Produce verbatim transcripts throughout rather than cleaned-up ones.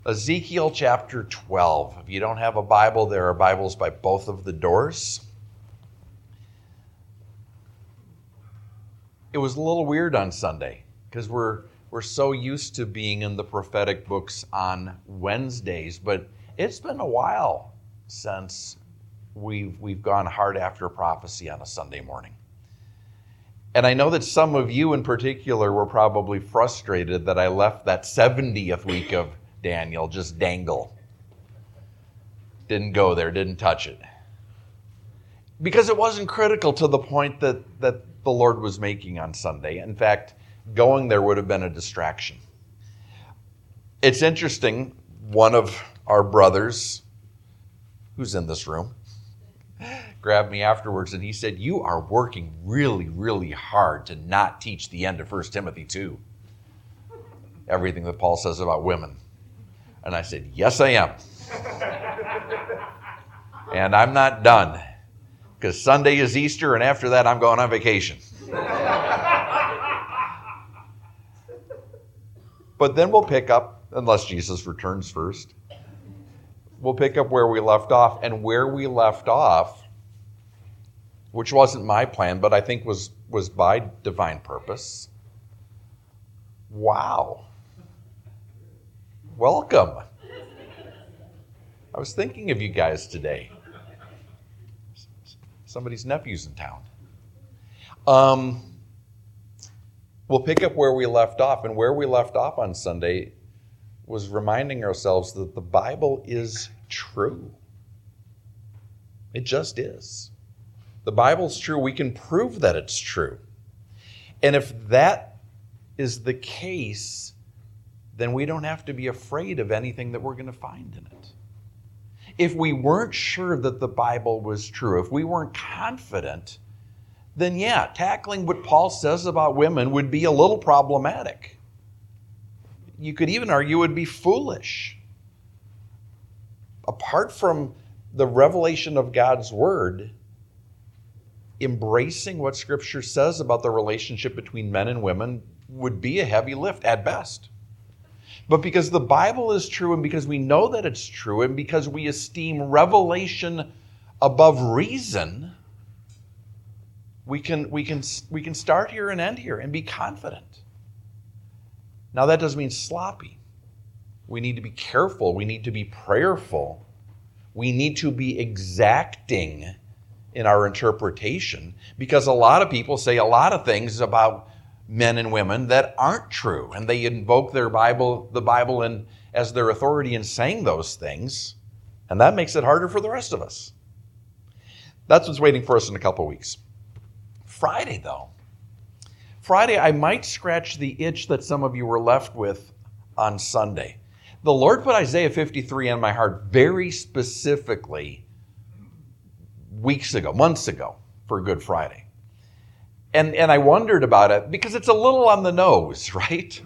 Ezekiel chapter twelve. If you don't have a Bible, there are Bibles by both of the doors. It was a little weird on Sunday because we're we're so used to being in the prophetic books on Wednesdays, but it's been a while since we've we've gone hard after prophecy on a Sunday morning. And I know that some of you in particular were probably frustrated that I left that seventieth week of Daniel just dangle. Didn't go there, didn't touch it. Because it wasn't critical to the point that, that the Lord was making on Sunday. In fact, going there would have been a distraction. It's interesting, one of our brothers, who's in this room, grabbed me afterwards and he said, "You are working really, really hard to not teach the end of First Timothy two. Everything that Paul says about women." And I said, "Yes, I am." And I'm not done, because Sunday is Easter, and after that, I'm going on vacation. But then we'll pick up, unless Jesus returns first, we'll pick up where we left off. And where we left off, which wasn't my plan, but I think was, was by divine purpose. Wow. Welcome. I was thinking of you guys today. Somebody's nephew's in town. Um, we'll pick up where we left off, and where we left off on Sunday was reminding ourselves that the Bible is true. It just is. The Bible's true. We can prove that it's true. And if that is the case, then we don't have to be afraid of anything that we're going to find in it. If we weren't sure that the Bible was true, if we weren't confident, then yeah, tackling what Paul says about women would be a little problematic. You could even argue it would be foolish. Apart from the revelation of God's Word, embracing what Scripture says about the relationship between men and women would be a heavy lift at best. But because the Bible is true, and because we know that it's true, and because we esteem revelation above reason, we can, we can, we can start here and end here and be confident. Now, that doesn't mean sloppy. We need to be careful. We need to be prayerful. We need to be exacting in our interpretation, because a lot of people say a lot of things about men and women that aren't true, and they invoke their Bible, the Bible in, as their authority in saying those things, and that makes it harder for the rest of us. That's what's waiting for us in a couple weeks. Friday, though. Friday, I might scratch the itch that some of you were left with on Sunday. The Lord put Isaiah fifty-three on my heart very specifically weeks ago, months ago, for Good Friday. And and I wondered about it because it's a little on the nose, right?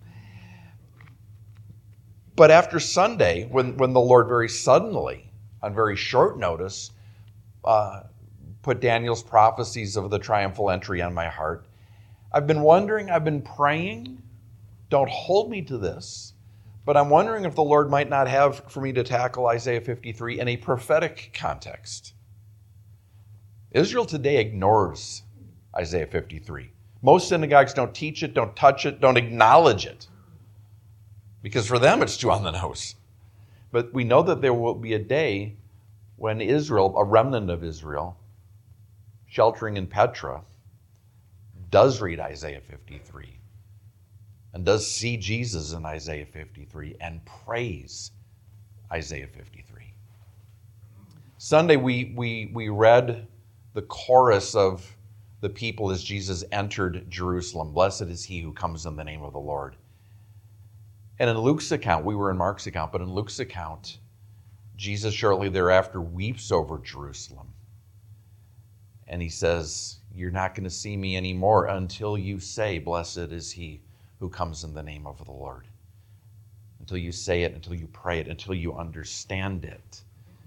But after Sunday, when, when the Lord very suddenly, on very short notice, uh, put Daniel's prophecies of the triumphal entry on my heart, I've been wondering, I've been praying, don't hold me to this, but I'm wondering if the Lord might not have for me to tackle Isaiah fifty-three in a prophetic context. Israel today ignores Isaiah fifty-three. Most synagogues don't teach it, don't touch it, don't acknowledge it, because for them it's too on the nose. But we know that there will be a day when Israel, a remnant of Israel, sheltering in Petra, does read Isaiah fifty-three and does see Jesus in Isaiah fifty-three and praise Isaiah fifty-three. Sunday we we we read the chorus of the people as Jesus entered Jerusalem. Blessed is he who comes in the name of the Lord. And in Luke's account, we were in Mark's account, but in Luke's account, Jesus shortly thereafter weeps over Jerusalem. And he says, "You're not going to see me anymore until you say, blessed is he who comes in the name of the Lord." Until you say it, until you pray it, until you understand it.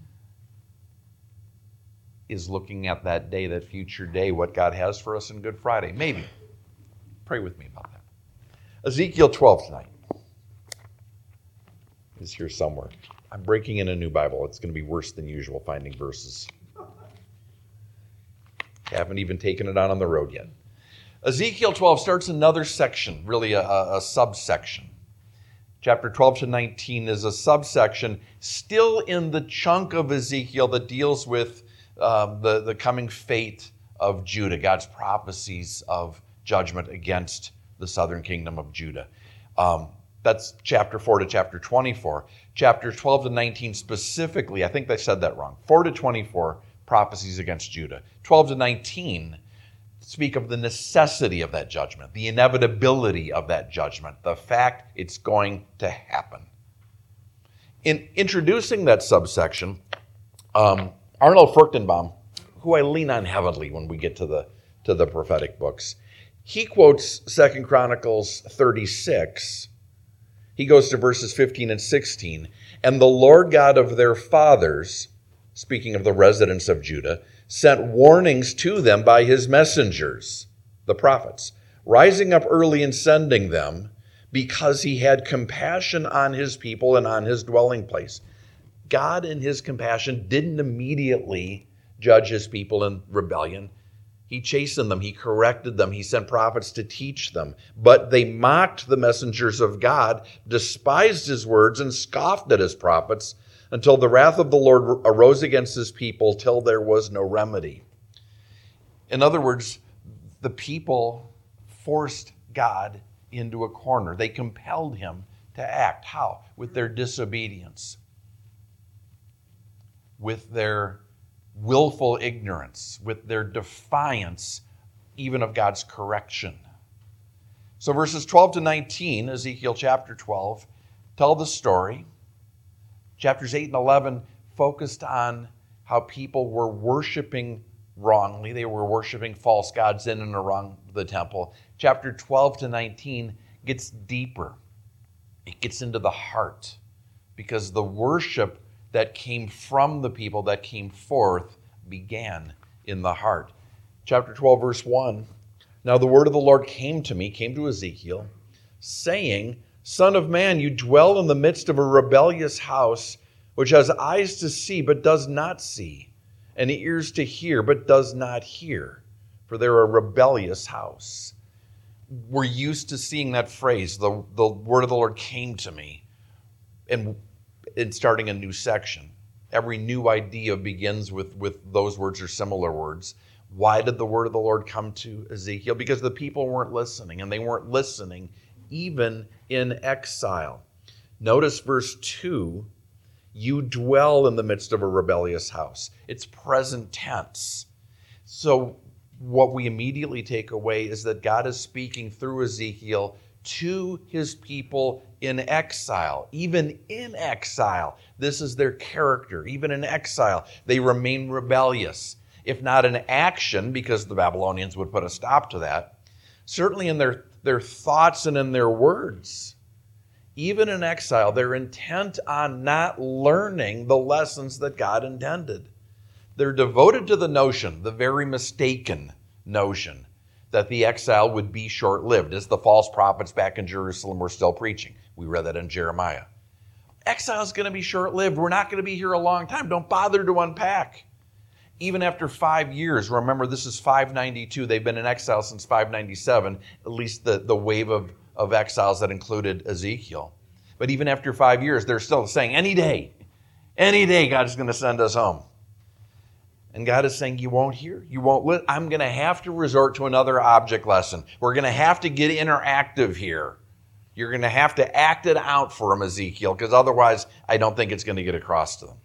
Is looking at that day, that future day, what God has for us in Good Friday. Maybe. Pray with me about that. Ezekiel twelve tonight. is here somewhere. I'm breaking in a new Bible. It's going to be worse than usual finding verses. Haven't even taken it out on the road yet. Ezekiel twelve starts another section, really a, a, a subsection. Chapter twelve to nineteen is a subsection still in the chunk of Ezekiel that deals with um, the, the coming fate of Judah, God's prophecies of judgment against the southern kingdom of Judah. Um, that's chapter four to chapter twenty-four. Chapter twelve to nineteen specifically, I think I said that wrong. four to twenty-four, prophecies against Judah. twelve to nineteen speak of the necessity of that judgment, the inevitability of that judgment, the fact it's going to happen. In introducing that subsection, um, Arnold Fruchtenbaum, who I lean on heavily when we get to the to the prophetic books, he quotes Second Chronicles thirty-six. He goes to verses fifteen and sixteen. And the Lord God of their fathers, speaking of the residents of Judah, sent warnings to them by his messengers, the prophets, rising up early and sending them, because he had compassion on his people and on his dwelling place. God in his compassion didn't immediately judge his people in rebellion. He chastened them, he corrected them, he sent prophets to teach them. But they mocked the messengers of God, despised his words, and scoffed at his prophets, until the wrath of the Lord arose against his people till there was no remedy. In other words, the people forced God into a corner. They compelled him to act. How? With their disobedience, with their willful ignorance, with their defiance even of God's correction. So verses twelve to nineteen, Ezekiel chapter twelve, tell the story. Chapters eight and eleven focused on how people were worshiping wrongly. They were worshiping false gods in and around the temple. Chapter twelve to nineteen gets deeper. It gets into the heart, because the worship that came from the people, that came forth, began in the heart. Chapter twelve, verse one, now the word of the Lord came to me, came to Ezekiel, saying, Son of man, you dwell in the midst of a rebellious house, which has eyes to see but does not see, and ears to hear but does not hear, for they're a rebellious house. We're used to seeing that phrase, the, the word of the Lord came to me, and in starting a new section. Every new idea begins with, with those words or similar words. Why did the word of the Lord come to Ezekiel? Because the people weren't listening, and they weren't listening even in exile. Notice verse two, you dwell in the midst of a rebellious house. It's present tense. So what we immediately take away is that God is speaking through Ezekiel to his people in exile. Even in exile, this is their character. Even in exile, they remain rebellious. If not in action, because the Babylonians would put a stop to that, certainly in their, their thoughts and in their words. Even in exile, they're intent on not learning the lessons that God intended. They're devoted to the notion, the very mistaken notion, that the exile would be short-lived, as the false prophets back in Jerusalem were still preaching. We read that in Jeremiah. Exile is going to be short-lived. We're not going to be here a long time. Don't bother to unpack. Even after five years, remember this is five ninety-two. They've been in exile since five ninety-seven, at least the, the wave of, of exiles that included Ezekiel. But even after five years, they're still saying, any day, any day God is going to send us home. And God is saying, you won't hear, you won't listen. I'm going to have to resort to another object lesson. We're going to have to get interactive here. You're going to have to act it out for them, Ezekiel, because otherwise I don't think it's going to get across to them.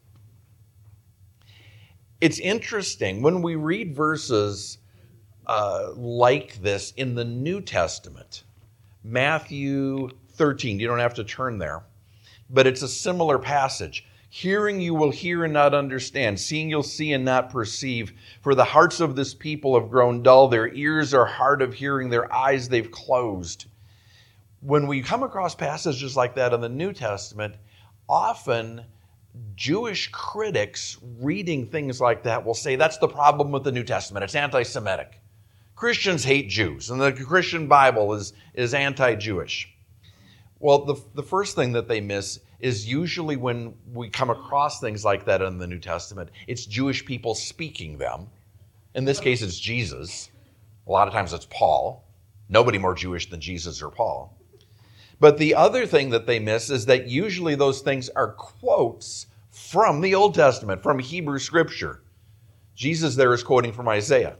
It's interesting, when we read verses uh, like this in the New Testament, Matthew thirteen, you don't have to turn there, but it's a similar passage. Hearing you will hear and not understand. Seeing you'll see and not perceive. For the hearts of this people have grown dull. Their ears are hard of hearing. Their eyes they've closed. When we come across passages like that in the New Testament, often Jewish critics reading things like that will say that's the problem with the New Testament. It's anti-Semitic. Christians hate Jews, and the Christian Bible is, is anti-Jewish. Well, the, the first thing that they miss is usually when we come across things like that in the New Testament, it's Jewish people speaking them. In this case, it's Jesus. A lot of times it's Paul. Nobody more Jewish than Jesus or Paul. But the other thing that they miss is that usually those things are quotes from the Old Testament, from Hebrew Scripture. Jesus there is quoting from Isaiah.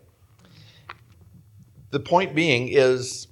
The point being is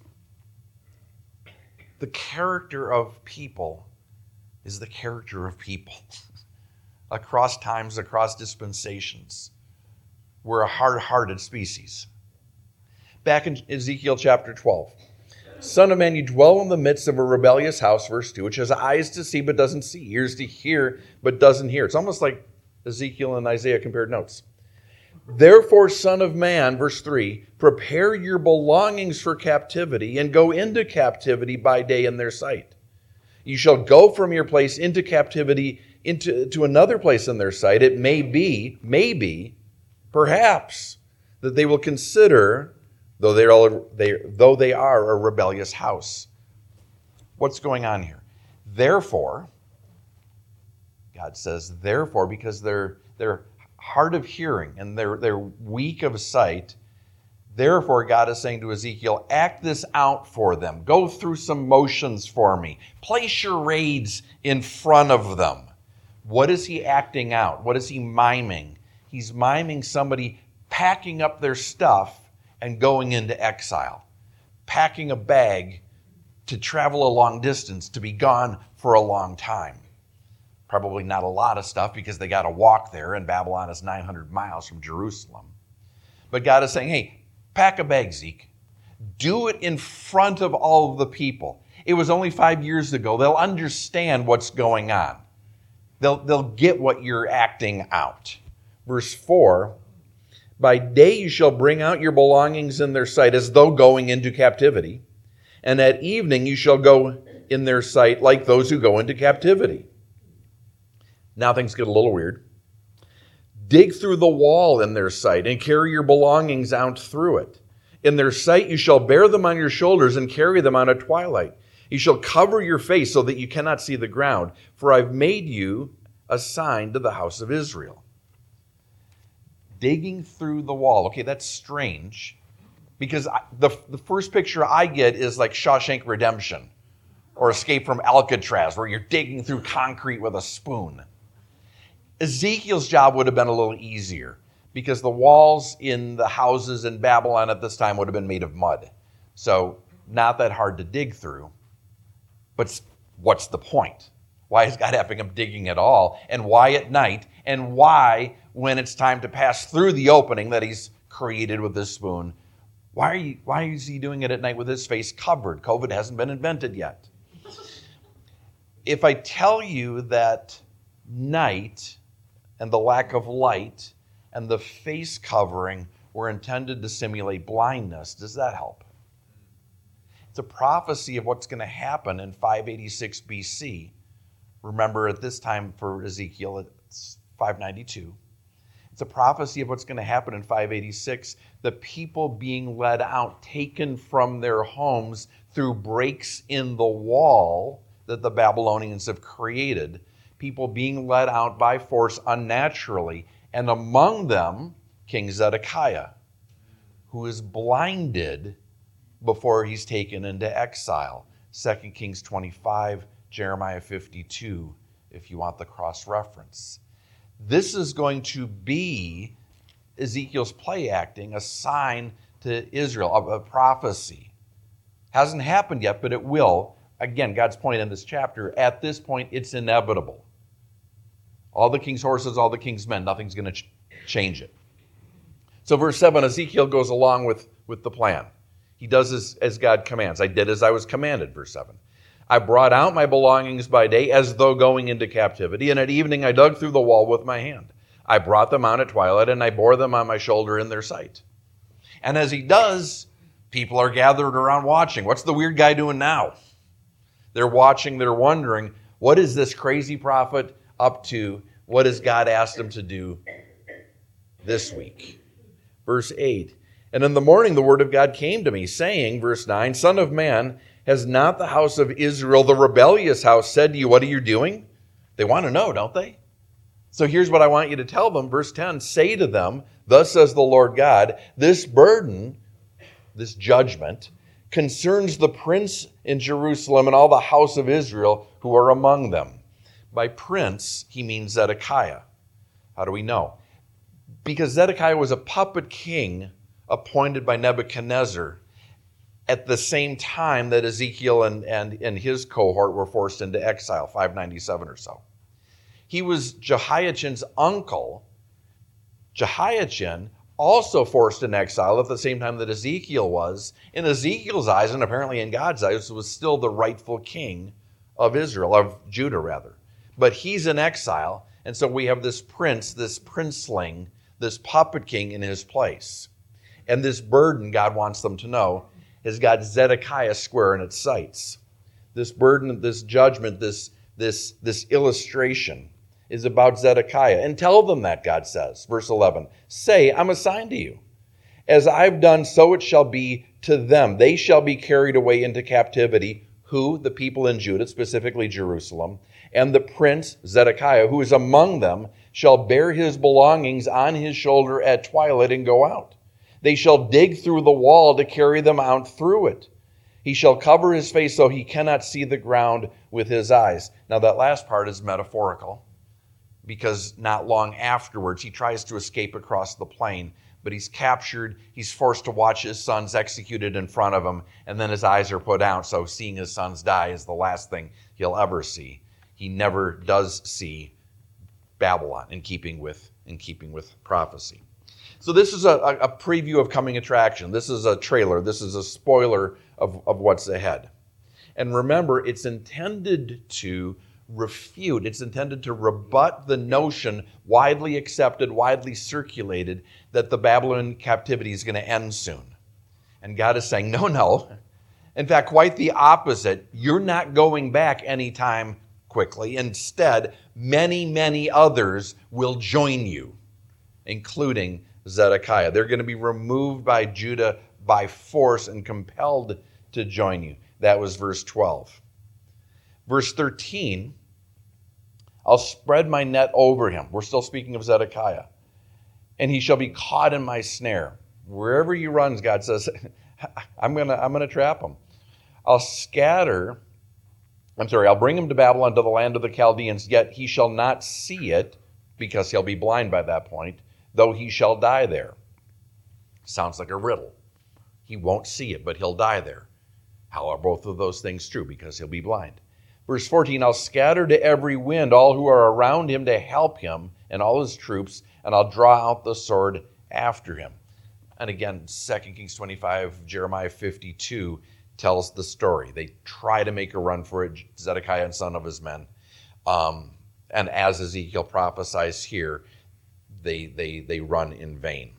the character of people is the character of people across times, across dispensations. We're a hard-hearted species. Back in Ezekiel chapter twelve. Son of man, you dwell in the midst of a rebellious house, verse two, which has eyes to see but doesn't see, ears to hear but doesn't hear. It's almost like Ezekiel and Isaiah compared notes. Therefore, son of man, verse three, prepare your belongings for captivity and go into captivity by day in their sight. You shall go from your place into captivity into to another place in their sight. It may be, maybe, perhaps, that they will consider, though they are, they, though they are a rebellious house. What's going on here? Therefore, God says, therefore, because they're they're hard of hearing and they're they're weak of sight. Therefore, God is saying to Ezekiel, act this out for them. Go through some motions for me. Play charades in front of them. What is he acting out? What is he miming? He's miming somebody packing up their stuff and going into exile. Packing a bag to travel a long distance, to be gone for a long time. Probably not a lot of stuff because they got to walk there, and Babylon is nine hundred miles from Jerusalem. But God is saying, hey, pack a bag, Zeke. Do it in front of all of the people. It was only five years ago. They'll understand what's going on. They'll, they'll get what you're acting out. Verse four, by day you shall bring out your belongings in their sight as though going into captivity. And at evening you shall go in their sight like those who go into captivity. Now things get a little weird. Dig through the wall in their sight and carry your belongings out through it. In their sight you shall bear them on your shoulders and carry them on at twilight. You shall cover your face so that you cannot see the ground, for I've made you a sign to the house of Israel. Digging through the wall. Okay, that's strange, because I, the, the first picture I get is like Shawshank Redemption or Escape from Alcatraz, where you're digging through concrete with a spoon. Ezekiel's job would have been a little easier because the walls in the houses in Babylon at this time would have been made of mud. So not that hard to dig through. But what's the point? Why is God having him digging at all? And why at night? And why, when it's time to pass through the opening that he's created with this spoon, why are you, why is he doing it at night with his face covered? COVID hasn't been invented yet. If I tell you that night and the lack of light and the face covering were intended to simulate blindness, does that help? It's a prophecy of what's going to happen in five eighty-six B C. Remember, at this time for Ezekiel, it's five ninety-two. It's a prophecy of what's going to happen in five eighty-six. The people being led out, taken from their homes through breaks in the wall that the Babylonians have created. People being led out by force unnaturally. And among them, King Zedekiah, who is blinded before he's taken into exile. Second Kings twenty-five, Jeremiah fifty-two, if you want the cross-reference. This is going to be Ezekiel's play acting, a sign to Israel, a, a prophecy. Hasn't happened yet, but it will. Again, God's point in this chapter, at this point, it's inevitable. All the king's horses, all the king's men, nothing's going to ch- change it. So verse seven, Ezekiel goes along with, with the plan. He does as, as God commands. I did as I was commanded, verse seven. I brought out my belongings by day as though going into captivity, and at evening I dug through the wall with my hand. I brought them out at twilight, and I bore them on my shoulder in their sight. And as he does, people are gathered around watching. What's the weird guy doing now? They're watching, they're wondering, what is this crazy prophet up to? What has God asked him to do this week? Verse eight. And in the morning the word of God came to me, saying, verse nine, Son of man, has not the house of Israel, the rebellious house, said to you, what are you doing? They want to know, don't they? So here's what I want you to tell them. Verse ten, say to them, thus says the Lord God, this burden, this judgment, concerns the prince in Jerusalem and all the house of Israel who are among them. By prince, he means Zedekiah. How do we know? Because Zedekiah was a puppet king appointed by Nebuchadnezzar at the same time that Ezekiel and, and, and his cohort were forced into exile, five ninety-seven or so. He was Jehoiachin's uncle. Jehoiachin also forced in exile at the same time that Ezekiel was. In Ezekiel's eyes, and apparently in God's eyes, was still the rightful king of Israel, of Judah rather. But he's in exile, and so we have this prince, this princeling, this puppet king in his place. And this burden, God wants them to know, has got Zedekiah square in its sights. This burden, this judgment, this, this, this illustration is about Zedekiah. And tell them that, God says. Verse eleven, say, I'm assigned to you. As I've done, so it shall be to them. They shall be carried away into captivity. Who? The people in Judah, specifically Jerusalem. And the prince, Zedekiah, who is among them, shall bear his belongings on his shoulder at twilight and go out. They shall dig through the wall to carry them out through it. He shall cover his face so he cannot see the ground with his eyes. Now that last part is metaphorical, because not long afterwards he tries to escape across the plain, but he's captured, he's forced to watch his sons executed in front of him, and then his eyes are put out, so seeing his sons die is the last thing he'll ever see. He never does see Babylon in keeping with, in keeping with prophecy. So this is a, a preview of coming attraction. This is a trailer. This is a spoiler of, of what's ahead. And remember, it's intended to refute, it's intended to rebut the notion, widely accepted, widely circulated, that the Babylonian captivity is going to end soon. And God is saying, no, no. In fact, quite the opposite. You're not going back anytime quickly. Instead, many, many others will join you, including Zedekiah. They're going to be removed by Judah by force and compelled to join you. That was verse twelve. Verse thirteen, I'll spread my net over him. We're still speaking of Zedekiah. And he shall be caught in my snare. Wherever he runs, God says, I'm going to I'm going to trap him. I'll scatter, I'm sorry, I'll bring him to Babylon, to the land of the Chaldeans, yet he shall not see it, because he'll be blind by that point, though he shall die there. Sounds like a riddle. He won't see it, but he'll die there. How are both of those things true? Because he'll be blind. Verse fourteen, I'll scatter to every wind all who are around him to help him and all his troops, and I'll draw out the sword after him. And again, Second Kings twenty-five, Jeremiah fifty-two tells the story. They try to make a run for it, Zedekiah and son of his men. Um, and as Ezekiel prophesies here, they, they, they run in vain.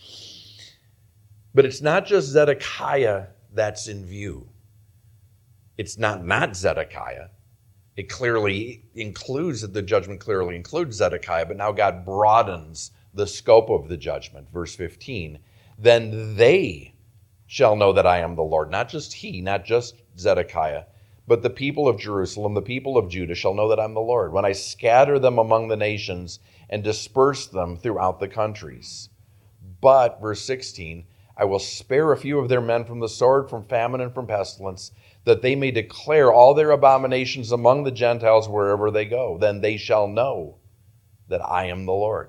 But it's not just Zedekiah that's in view. It's not not Zedekiah. It clearly includes, the judgment clearly includes Zedekiah, but now God broadens the scope of the judgment. Verse fifteen, then they shall know that I am the Lord. Not just he, not just Zedekiah, but the people of Jerusalem, the people of Judah shall know that I'm the Lord, when I scatter them among the nations and disperse them throughout the countries. But, verse sixteen, I will spare a few of their men from the sword, from famine, and from pestilence, that they may declare all their abominations among the Gentiles wherever they go. Then they shall know that I am the Lord.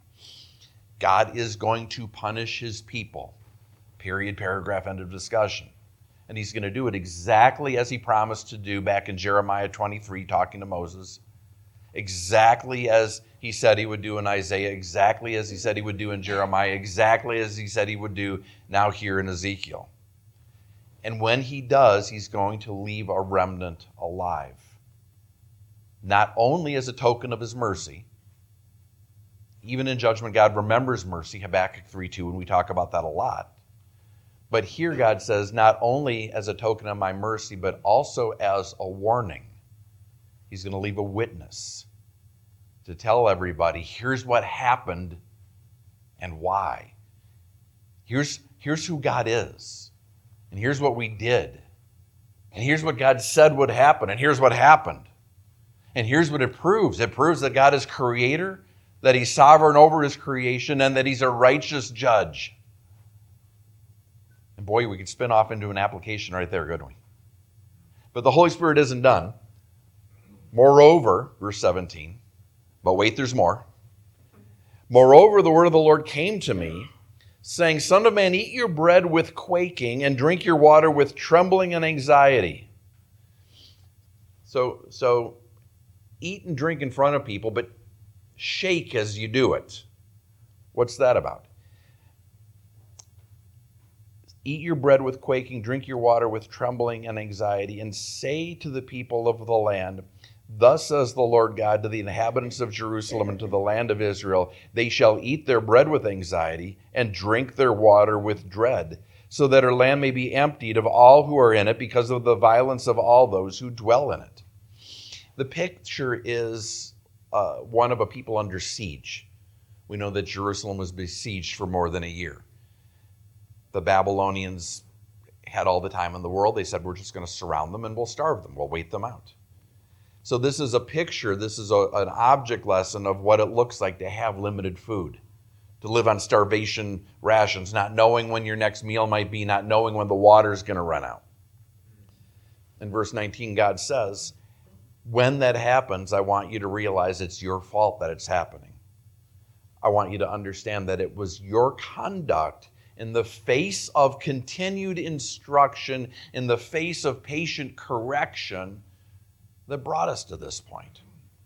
God is going to punish his people. Period, paragraph, end of discussion. And he's going to do it exactly as he promised to do back in Jeremiah twenty-three, talking to Moses. Exactly as he said he would do in Isaiah, exactly as he said he would do in Jeremiah, exactly as he said he would do now here in Ezekiel. And when he does, he's going to leave a remnant alive. Not only as a token of his mercy. Even in judgment, God remembers mercy, Habakkuk three two, and we talk about that a lot. But here God says, not only as a token of my mercy, but also as a warning. He's going to leave a witness to tell everybody, here's what happened and why. Here's, here's who God is. And here's what we did. And here's what God said would happen. And here's what happened. And here's what it proves. It proves that God is creator, that he's sovereign over his creation, and that he's a righteous judge. And boy, we could spin off into an application right there, couldn't we? But the Holy Spirit isn't done. Moreover, verse seventeen, but wait, there's more. Moreover, the word of the Lord came to me, saying, Son of man, eat your bread with quaking and drink your water with trembling and anxiety. So, so eat and drink in front of people, but shake as you do it. What's that about? Eat your bread with quaking, drink your water with trembling and anxiety, and say to the people of the land, Thus says the Lord God to the inhabitants of Jerusalem and to the land of Israel, they shall eat their bread with anxiety and drink their water with dread, so that her land may be emptied of all who are in it because of the violence of all those who dwell in it. The picture is uh, one of a people under siege. We know that Jerusalem was besieged for more than a year. The Babylonians had all the time in the world. They said, we're just going to surround them and we'll starve them. We'll wait them out. So this is a picture, this is a, an object lesson of what it looks like to have limited food, to live on starvation rations, not knowing when your next meal might be, not knowing when the water's going to run out. In verse nineteen, God says, when that happens, I want you to realize it's your fault that it's happening. I want you to understand that it was your conduct in the face of continued instruction, in the face of patient correction, that brought us to this point.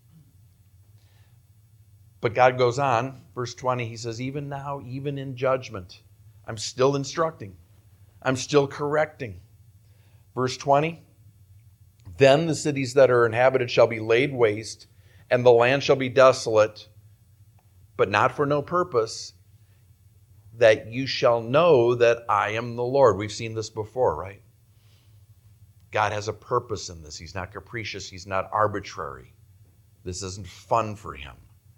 But God goes on, verse twenty, he says, even now, even in judgment, I'm still instructing. I'm still correcting. Verse twenty, then the cities that are inhabited shall be laid waste, and the land shall be desolate, but not for no purpose, that you shall know that I am the Lord. We've seen this before, right? God has a purpose in this. He's not capricious. He's not arbitrary. This isn't fun for him.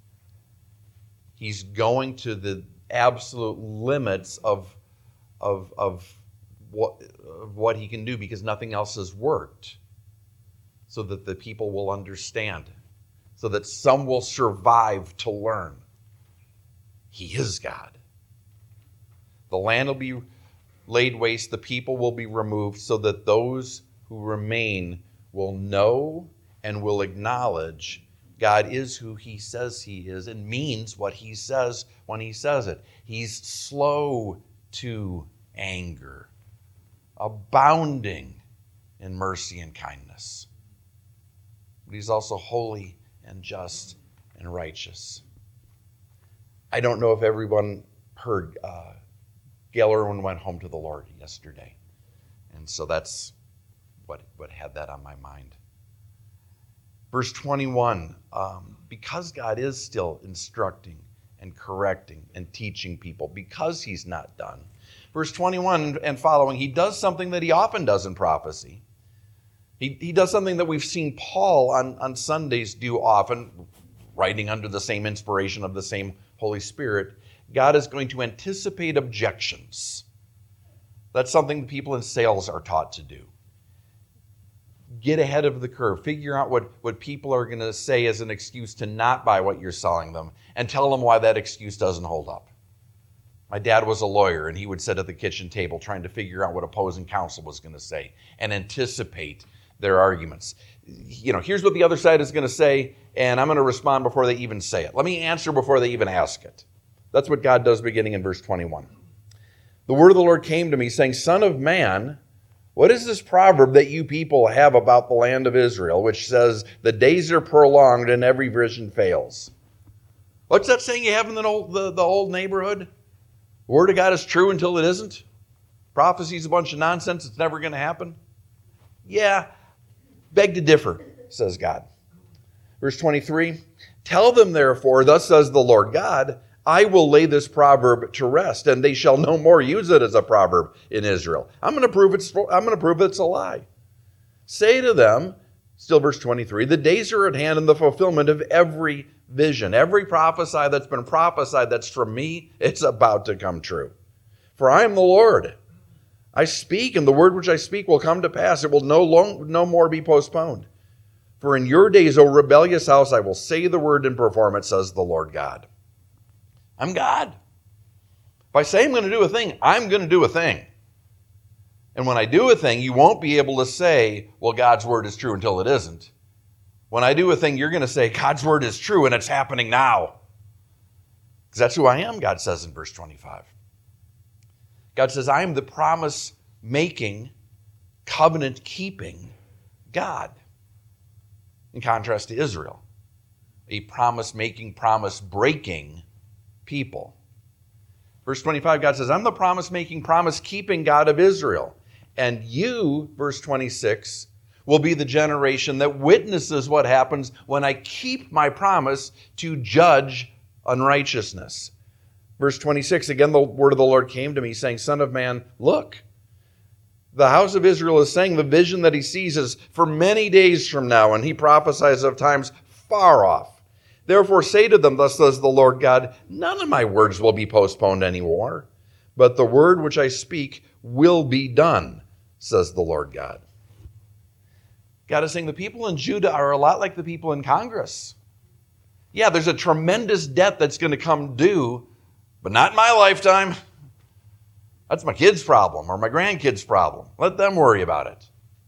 He's going to the absolute limits of, of, of, what, of what he can do because nothing else has worked, so that the people will understand, so that some will survive to learn. He is God. The land will be laid waste. The people will be removed so that those who remain will know and will acknowledge God is who he says he is and means what he says when he says it. He's slow to anger, abounding in mercy and kindness. But he's also holy and just and righteous. I don't know if everyone heard uh, Gail Irwin went home to the Lord yesterday. And so that's what, what had that on my mind. Verse twenty-one, um, because God is still instructing and correcting and teaching people, because he's not done. Verse twenty-one and following, he does something that he often does in prophecy. He, he does something that we've seen Paul on, on Sundays do often, writing under the same inspiration of the same Holy Spirit. God is going to anticipate objections. That's something people in sales are taught to do. Get ahead of the curve. Figure out what, what people are going to say as an excuse to not buy what you're selling them, and tell them why that excuse doesn't hold up. My dad was a lawyer, and he would sit at the kitchen table trying to figure out what opposing counsel was going to say and anticipate their arguments. You know, here's what the other side is going to say, and I'm going to respond before they even say it. Let me answer before they even ask it. That's what God does beginning in verse twenty-one. The word of the Lord came to me, saying, Son of man, what is this proverb that you people have about the land of Israel, which says, the days are prolonged and every vision fails? What's that saying you have in the old, the, the old neighborhood? The word of God is true until it isn't? Prophecy's a bunch of nonsense. It's never going to happen? Yeah, beg to differ, says God. Verse twenty-three, tell them therefore, thus says the Lord God, I will lay this proverb to rest, and they shall no more use it as a proverb in Israel. I'm going to prove it's, I'm going to prove it's a lie. Say to them, still verse twenty-three, the days are at hand in the fulfillment of every vision. Every prophecy that's been prophesied that's from me, it's about to come true. For I am the Lord. I speak, and the word which I speak will come to pass. It will no, long, no more be postponed. For in your days, O rebellious house, I will say the word and perform it, says the Lord God. I'm God. If I say I'm going to do a thing, I'm going to do a thing. And when I do a thing, you won't be able to say, well, God's word is true until it isn't. When I do a thing, you're going to say, God's word is true and it's happening now. Because that's who I am, God says in verse twenty-five. God says, I am the promise-making, covenant-keeping God. In contrast to Israel, a promise-making, promise-breaking people. Verse twenty-five, God says, I'm the promise-making, promise-keeping God of Israel. And you, verse twenty-six, will be the generation that witnesses what happens when I keep my promise to judge unrighteousness. Verse twenty-six, again, the word of the Lord came to me, saying, Son of man, look. The house of Israel is saying the vision that he sees is for many days from now, and he prophesies of times far off. Therefore say to them, thus says the Lord God, none of my words will be postponed anymore, but the word which I speak will be done, says the Lord God. God is saying the people in Judah are a lot like the people in Congress. Yeah, there's a tremendous debt that's going to come due, but not in my lifetime. That's my kid's problem or my grandkid's problem. Let them worry about it.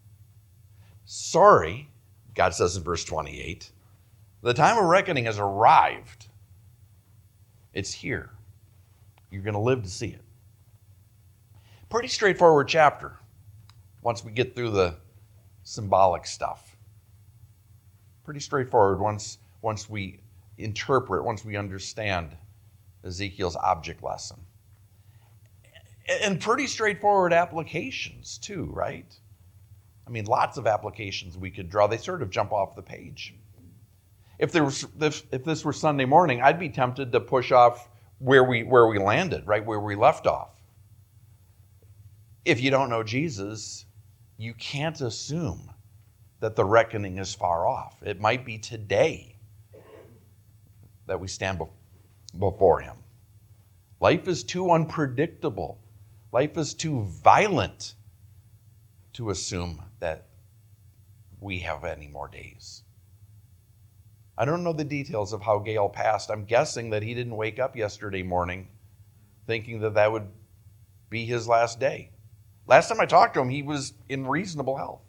Sorry, God says in verse twenty-eight, the time of reckoning has arrived. It's here. You're going to live to see it. Pretty straightforward chapter once we get through the symbolic stuff. Pretty straightforward once, once we interpret, once we understand Ezekiel's object lesson. And pretty straightforward applications too, right? I mean, lots of applications we could draw. They sort of jump off the page. If there was, if, if this were Sunday morning, I'd be tempted to push off where we where we landed, right where we left off. If you don't know Jesus, you can't assume that the reckoning is far off. It might be today that we stand before him. Life is too unpredictable. Life is too violent to assume that we have any more days. I don't know the details of how Gail passed. I'm guessing that he didn't wake up yesterday morning thinking that that would be his last day. Last time I talked to him, he was in reasonable health.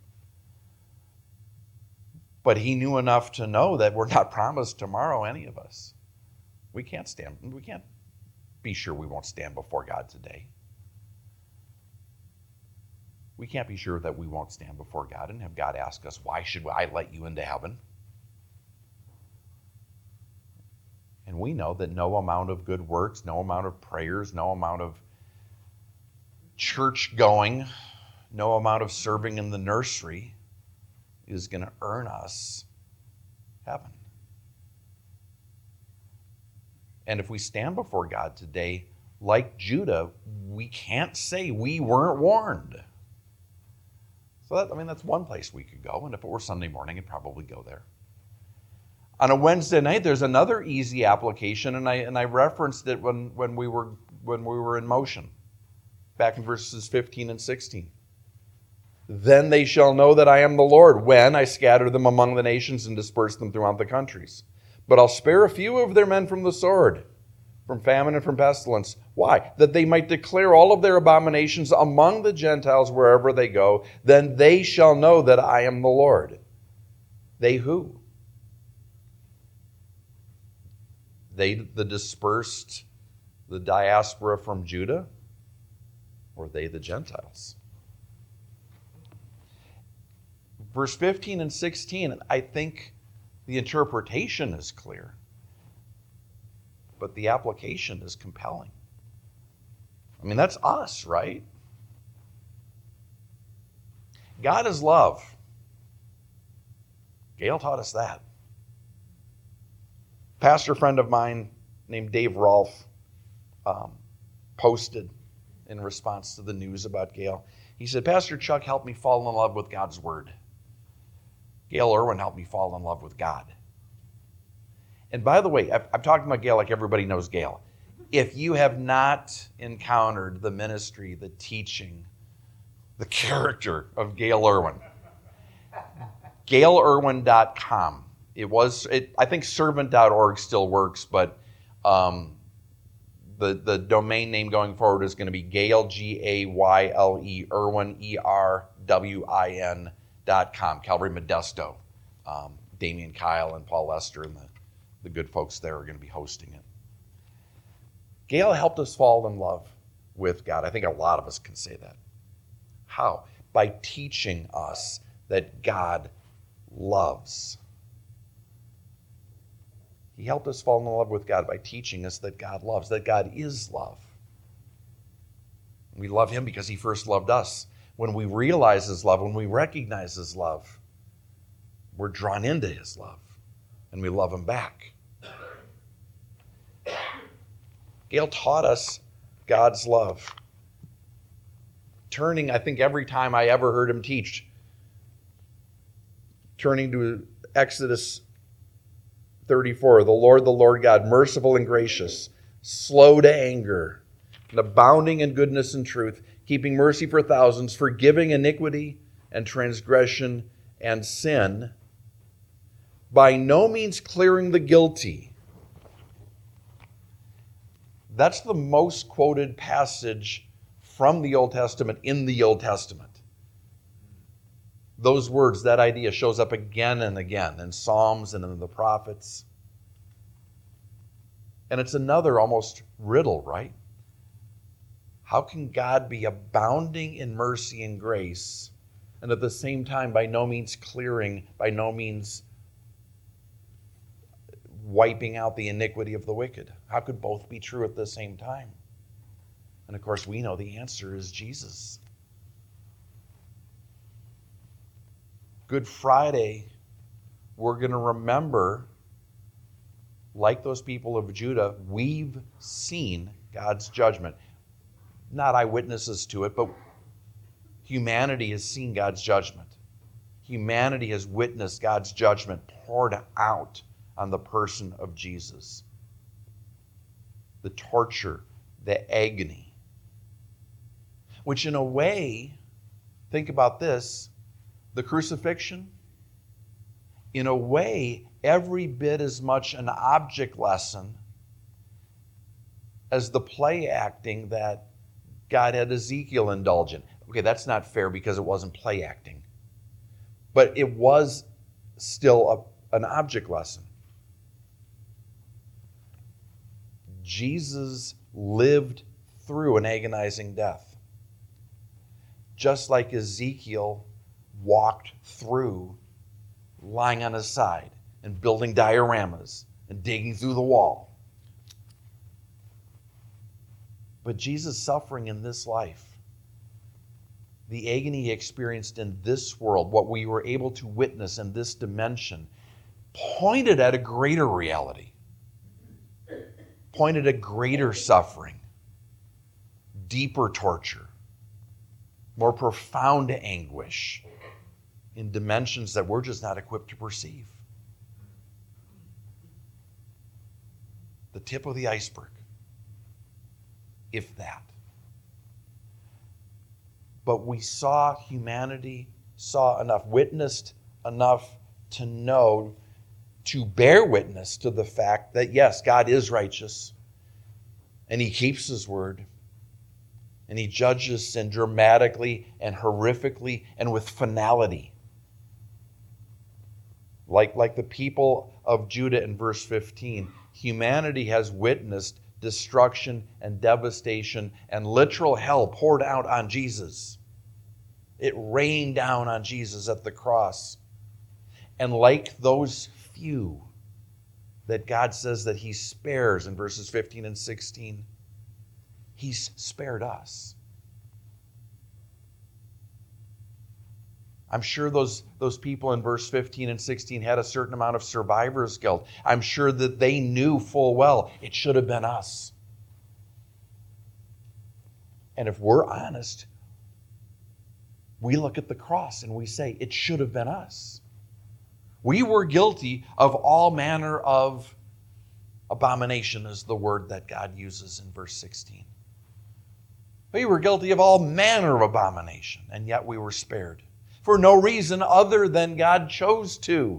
But he knew enough to know that we're not promised tomorrow, any of us. We can't stand, we can't be sure we won't stand before God today. We can't be sure that we won't stand before God and have God ask us, why should I let you into heaven? And we know that no amount of good works, no amount of prayers, no amount of church going, no amount of serving in the nursery is going to earn us heaven. And if we stand before God today, like Judah, we can't say we weren't warned. So that, I mean, that's one place we could go. And if it were Sunday morning, I'd probably go there. On a Wednesday night, there's another easy application, and I and I referenced it when, when we were when we were in motion, back in verses fifteen and sixteen. Then they shall know that I am the Lord when I scatter them among the nations and disperse them throughout the countries. But I'll spare a few of their men from the sword, from famine and from pestilence. Why? That they might declare all of their abominations among the Gentiles wherever they go. Then they shall know that I am the Lord. They who? They, the dispersed, the diaspora from Judah? Or they, the Gentiles? Verse fifteen and sixteen, I think the interpretation is clear, but the application is compelling. I mean, that's us, right? God is love. Gail taught us that. Pastor friend of mine named Dave Rolfe um, posted in response to the news about Gail. He said, Pastor Chuck helped me fall in love with God's word. Gail Irwin helped me fall in love with God. And by the way, I'm talking about Gail like everybody knows Gail. If you have not encountered the ministry, the teaching, the character of Gail Irwin, gail irwin dot com. It was, it, I think servant dot org still works, but um, the, the domain name going forward is going to be Gayle, G A Y L E, Irwin, E R W I N dot com. Calvary Modesto. Um, Damian Kyle and Paul Lester and the, the good folks there are going to be hosting it. Gayle helped us fall in love with God. I think a lot of us can say that. How? By teaching us that God loves. He helped us fall in love with God by teaching us that God loves, that God is love. We love him because he first loved us. When we realize his love, when we recognize his love, we're drawn into his love, and we love him back. Gayle taught us God's love. Turning, I think every time I ever heard him teach, turning to Exodus thirty-four, the Lord, the Lord God, merciful and gracious, slow to anger, and abounding in goodness and truth, keeping mercy for thousands, forgiving iniquity and transgression and sin, by no means clearing the guilty. That's the most quoted passage from the Old Testament in the Old Testament. Those words, that idea shows up again and again in Psalms and in the prophets. And it's another almost riddle, right? How can God be abounding in mercy and grace and at the same time by no means clearing, by no means wiping out the iniquity of the wicked? How could both be true at the same time? And of course, we know the answer is Jesus. Good Friday, we're going to remember, like those people of Judah, we've seen God's judgment. Not eyewitnesses to it, but humanity has seen God's judgment. Humanity has witnessed God's judgment poured out on the person of Jesus. The torture, the agony. Which in a way, think about this, the crucifixion, in a way, every bit as much an object lesson as the play acting that God had Ezekiel indulge in. Okay, that's not fair because it wasn't play acting. But it was still a, an object lesson. Jesus lived through an agonizing death. Just like Ezekiel walked through lying on his side and building dioramas and digging through the wall. But Jesus' suffering in this life, the agony he experienced in this world, what we were able to witness in this dimension, pointed at a greater reality, pointed at greater suffering, deeper torture, more profound anguish in dimensions that we're just not equipped to perceive. The tip of the iceberg, if that. But we saw humanity, saw enough, witnessed enough to know, to bear witness to the fact that yes, God is righteous and he keeps his word and he judges sin dramatically and horrifically and with finality. Like, like the people of Judah in verse fifteen, humanity has witnessed destruction and devastation and literal hell poured out on Jesus. It rained down on Jesus at the cross. And like those few that God says that he spares in verses fifteen and sixteen, he's spared us. I'm sure those, those people in verse fifteen and sixteen had a certain amount of survivor's guilt. I'm sure that they knew full well it should have been us. And if we're honest, we look at the cross and we say, it should have been us. We were guilty of all manner of abomination, is the word that God uses in verse sixteen. We were guilty of all manner of abomination, and yet we were spared. for no reason other than God chose to.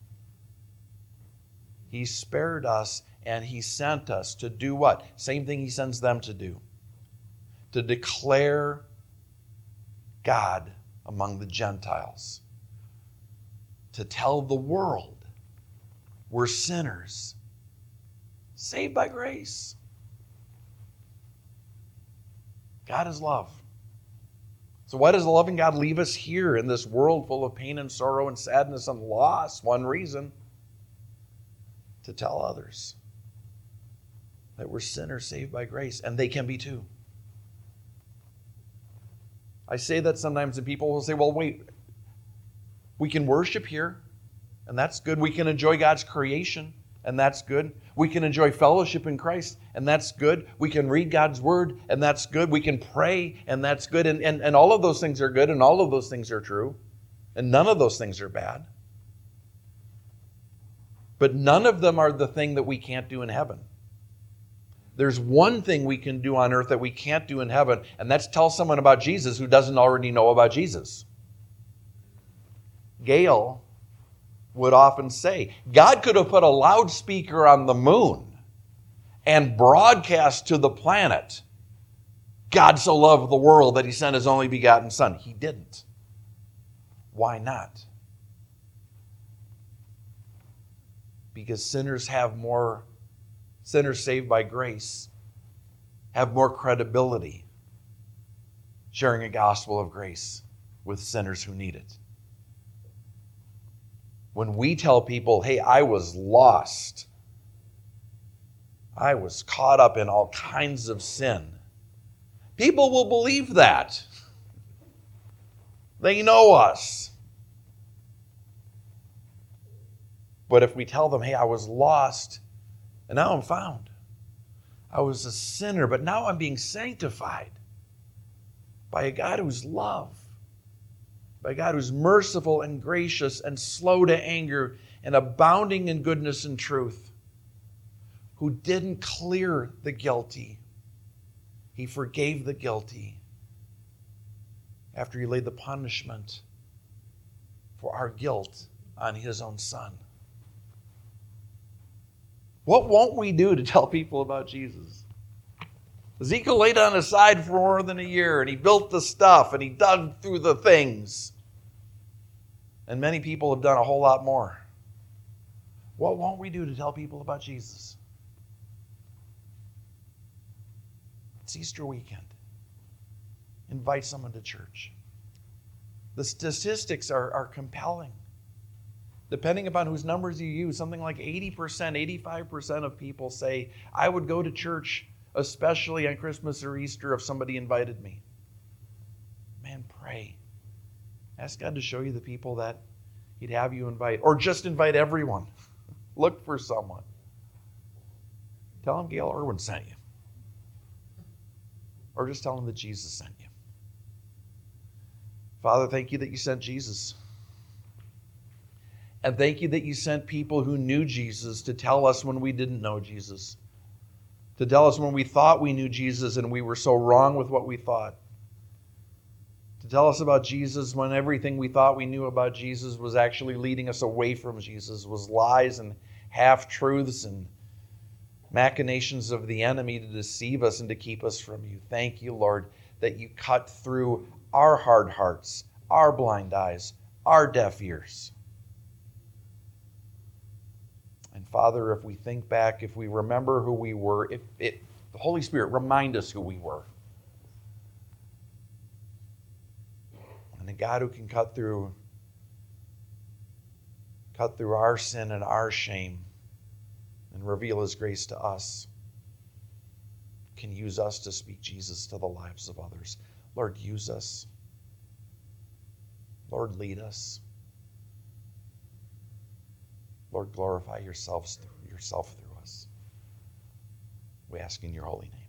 He spared us and He sent us to do what? Same thing He sends them to do. To declare God among the Gentiles. To tell the world we're sinners, saved by grace. God is love. So why does the loving God leave us here in this world full of pain and sorrow and sadness and loss? One reason: to tell others that we're sinners saved by grace, and they can be too. I say that sometimes, and people will say, well, wait, we can worship here, and that's good. We can enjoy God's creation, and that's good. We can enjoy fellowship in Christ, and that's good. We can read God's Word, and that's good. We can pray, and that's good. And, and, and all of those things are good, and all of those things are true. And none of those things are bad. But none of them are the thing that we can't do in heaven. There's one thing we can do on earth that we can't do in heaven, and that's tell someone about Jesus who doesn't already know about Jesus. Gail would often say, God could have put a loudspeaker on the moon and broadcast to the planet, God so loved the world that He sent His only begotten Son. He didn't. Why not? Because sinners have more, sinners saved by grace have more credibility sharing a gospel of grace with sinners who need it. When we tell people, hey, I was lost, I was caught up in all kinds of sin, people will believe that. They know us. But if we tell them, hey, I was lost, and now I'm found. I was a sinner, but now I'm being sanctified by a God who's love, by a God who's merciful and gracious and slow to anger and abounding in goodness and truth, who didn't clear the guilty. He forgave the guilty after He laid the punishment for our guilt on His own Son. What won't we do to tell people about Jesus? Ezekiel laid on his side for more than a year, and he built the stuff, and he dug through the things. And many people have done a whole lot more. What won't we do to tell people about Jesus? It's Easter weekend. Invite someone to church. The statistics are, are compelling. Depending upon whose numbers you use, something like eighty percent, eighty-five percent of people say, I would go to church, especially on Christmas or Easter, if somebody invited me. Man, pray. Ask God to show you the people that He'd have you invite. Or just invite everyone. Look for someone. Tell them Gail Irwin sent you. Or just tell them that Jesus sent you. Father, thank you that you sent Jesus. And thank you that you sent people who knew Jesus to tell us when we didn't know Jesus. To tell us when we thought we knew Jesus and we were so wrong with what we thought. To tell us about Jesus when everything we thought we knew about Jesus was actually leading us away from Jesus, was lies and half-truths and machinations of the enemy to deceive us and to keep us from you. Thank you, Lord, that you cut through our hard hearts, our blind eyes, our deaf ears. And Father, if we think back, if we remember who we were, if it, the Holy Spirit, remind us who we were. And a God who can cut through, cut through our sin and our shame and reveal His grace to us, can use us to speak Jesus to the lives of others. Lord, use us. Lord, lead us. Lord, glorify yourselves, yourself through us. We ask in your holy name.